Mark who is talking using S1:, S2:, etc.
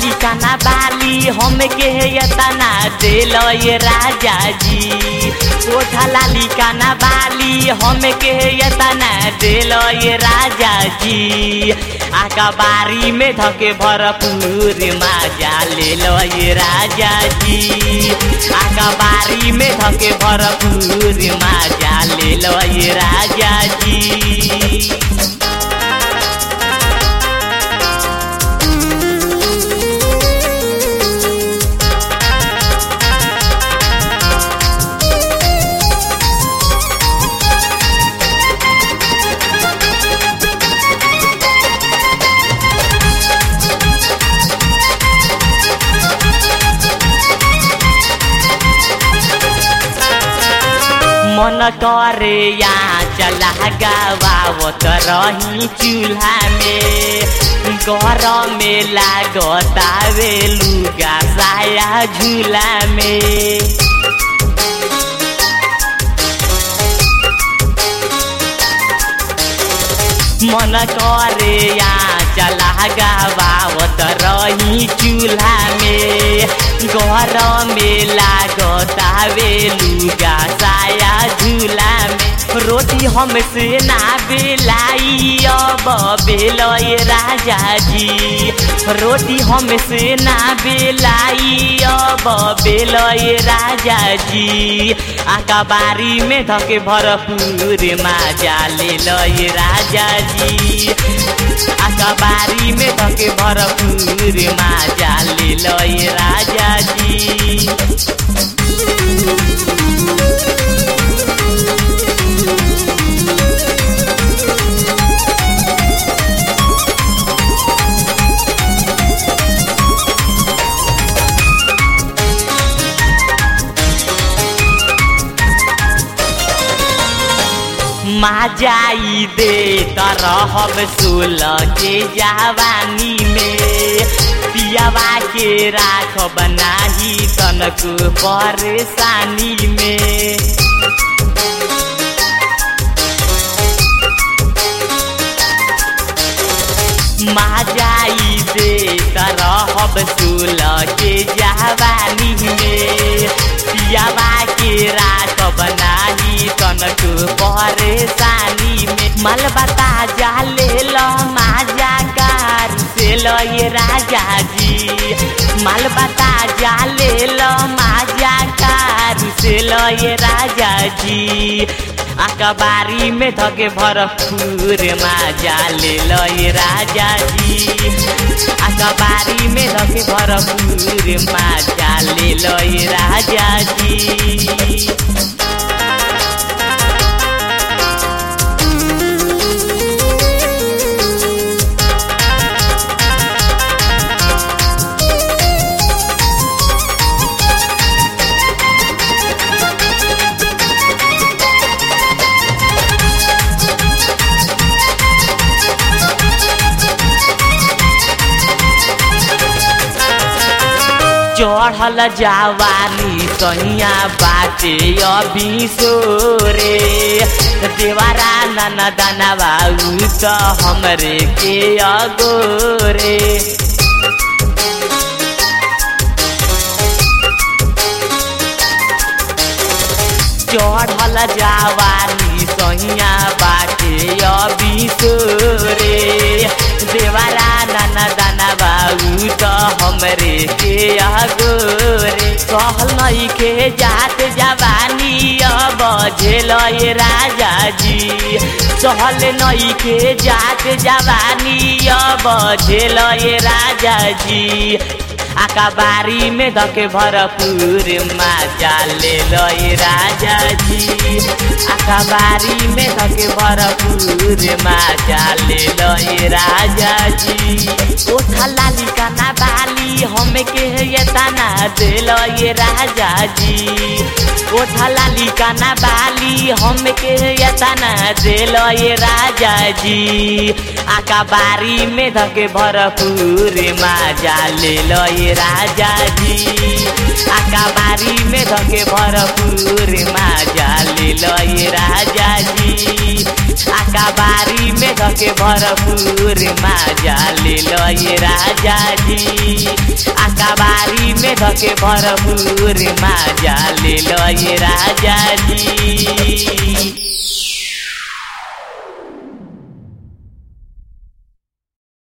S1: लाली काना बाली हमके यतना देलो ये राजा जी। ओठा लाली काना बाली हमके यतना देलो ये राजा जी। आका बारी में धके भरपूर माजा ले लो ये राजा जी। आका बारी में धके भरपूर माजा ले लो ये राजा जी। मन करे या चला गवावत रही चूल्हा में। गरम में लागतावे लुगा साया झूला में। मन करे या चला गवावत रही चूल्हा में। गरम में लागतावे लुगा साया झूला में। रोटी हमसे ना बेलाई अब बेलो ये राजा जी। रोटी हमसे ना बेलाई अब बेलो ये राजा जी। आका बारी में धके भरपूर माजा ले लो ये राजा जी। आका बारी में धके भरपूर माजा ले लो ये राजा जी। माजाई दे तरहब सोलह के जवानी में। पियावा के राखब नाही तनको परेशानी में। माजाई दे तरहब सोलह के जवानी में। पियावा के राखब नाही तनको परेशानी में। माल बता जा ले लो माजा कार से लो ये राजा जी। माल बता जा ले लो माजा कार से लो ये राजा जी। आका बारी में धके भरपूर माजा ले लो ये राजा जी। आका बारी में धके भरपूर माजा ले लो ये राजा जी। चढ़ल जवानी सैया बाटे अभी सोरे। देवारा नाना दाना बाबू तो हमरे के अगोरे। चढ़ल जवानी सैया बाटे अभी सोरे। देवारा नाना दाना बाबू तो हमरे के अगोरे। सहल नहीं के जात जवानी अब झेल ये राजा जी। सहल नहीं के जात जवानी अब झेल ये राजा जी। आका बारी में धके भरपूर माजा ले लो ये राजा जी। आका बारी में धके भरपूर माजा ले लो ये राजा जी। ओठा लाली काना बाली हमके यतना दे लो ये राजा जी। ओठा लाली काना बाली हमके यतना दे लो ये राजा जी। आका बारी में धके भरपूर माजा ले लो ये राजा जी। आका बारी में धके भरपूर माजा ले लो ये राजा जी। आकाबारी में धके भरपूर माजा ले लो ये राजा जी। आकाबारी में धके भरपूर माजा ले लो ये राजा जी।